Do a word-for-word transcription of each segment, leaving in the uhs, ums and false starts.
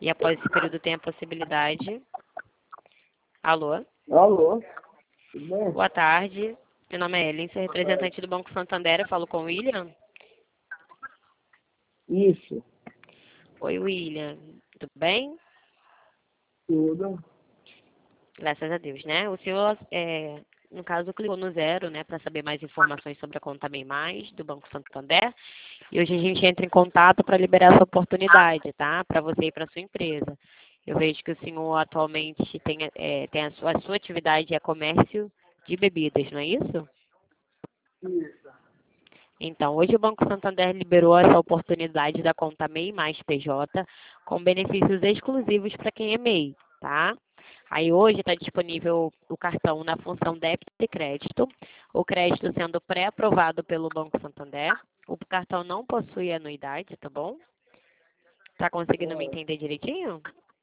E após esse período tem a possibilidade... Alô? Alô? Tudo bem? Boa tarde. Meu nome é Ellen, sou representante do Banco Santander. Eu falo com o William. Isso. Oi, William. Tudo bem? Tudo. Graças a Deus, né? O senhor, é, no caso, clicou no zero, né, para saber mais informações sobre a conta Bem Mais do Banco Santander. E hoje a gente entra em contato para liberar essa oportunidade, tá? Para você e para sua empresa. Eu vejo que o senhor atualmente tem, é, tem a, sua, a sua atividade é comércio de bebidas, não é isso? Isso. Então, hoje o Banco Santander liberou essa oportunidade da conta MEI mais P J com benefícios exclusivos para quem é MEI, tá? Aí hoje está disponível o cartão na função débito e crédito, o crédito sendo pré-aprovado pelo Banco Santander. O cartão não possui anuidade, tá bom? Tá conseguindo me Ah, entender direitinho?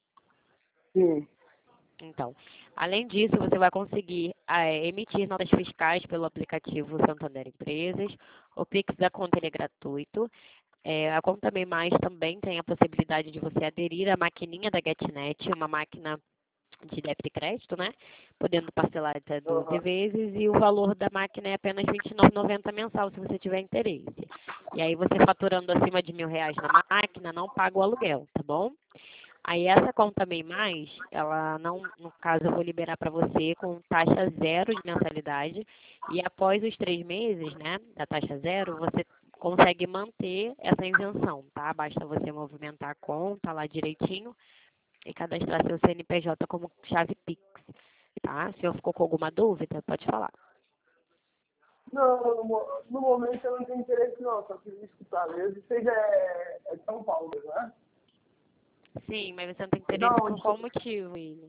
sim. Então, além disso, você vai conseguir eh, emitir notas fiscais pelo aplicativo Santander Empresas. O Pix da conta ele é gratuito. Eh, a conta Bem Mais também tem a possibilidade de você aderir à maquininha da GetNet, uma máquina de débito e crédito, né? Podendo parcelar até doze Aham. vezes e o valor da máquina é apenas vinte e nove reais e noventa centavos mensal, se você tiver interesse. E aí você faturando acima de mil reais na máquina, não paga o aluguel, tá bom? Aí essa conta Bem Mais, ela não, no caso eu vou liberar para você com taxa zero de mensalidade e após os três meses, né, da taxa zero, você consegue manter essa isenção, tá? Basta você movimentar a conta lá direitinho e cadastrar seu C N P J como chave Pix, tá? Se eu ficou com alguma dúvida, pode falar. Não, no, mo- no momento eu não tenho interesse não, só queria escutar mesmo. Você já é, é de São Paulo, né? Sim, mas você não tem É da interesse por onde? qual motivo, William?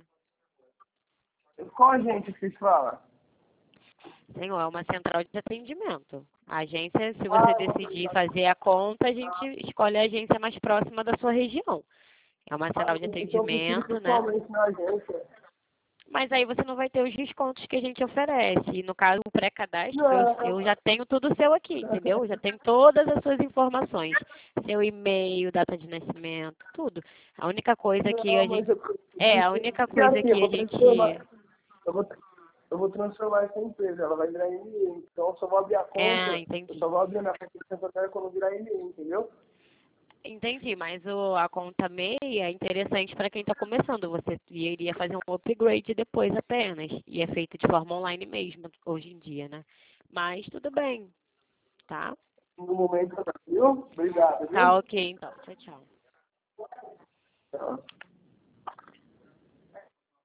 Qual agente que se fala? Senhor, é uma central de atendimento. A agência, se você Ah, eu vou decidir perguntar. fazer a conta, a gente escolhe a agência mais próxima da sua região. É uma Ah, central de então eu prefiro ir atendimento, né? pessoalmente na agência. Mas aí você não vai ter os descontos que a gente oferece. E no caso, o pré-cadastro, eu, eu Não. já tenho tudo seu aqui, entendeu? Eu já tenho todas as suas informações. Seu e-mail, data de nascimento, tudo. A única coisa que a Não, gente... mas eu É, a prefiro. única Porque coisa assim, eu que a vou gente... transformar. Eu vou, eu vou transformar essa empresa, ela vai virar M E. Então eu só vou abrir a É, conta. Eu entendi. só vou abrir a minha conta de Santander quando virar M E, entendeu? Entendi, mas o, a conta MEI é interessante para quem está começando. Você iria fazer um upgrade depois apenas. E é feito de forma online mesmo, hoje em dia, né? Mas tudo bem, tá? No momento, viu? Obrigado, Tá viu? ok, então. Tchau, tchau. Tchau.